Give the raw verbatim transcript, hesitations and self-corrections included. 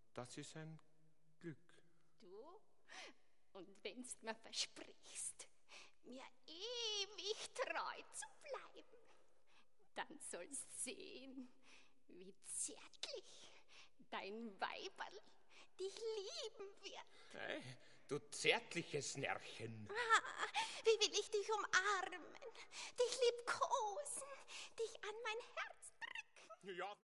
das ist ein Glück. Du, und wenn's mir versprichst, mir ewig treu zu bleiben, dann sollst sehen, wie zärtlich dein Weiberl dich lieben wird. Hey, du zärtliches Närrchen. Ah, wie will ich dich umarmen, dich liebkosen, dich an mein Herz drücken. Ja.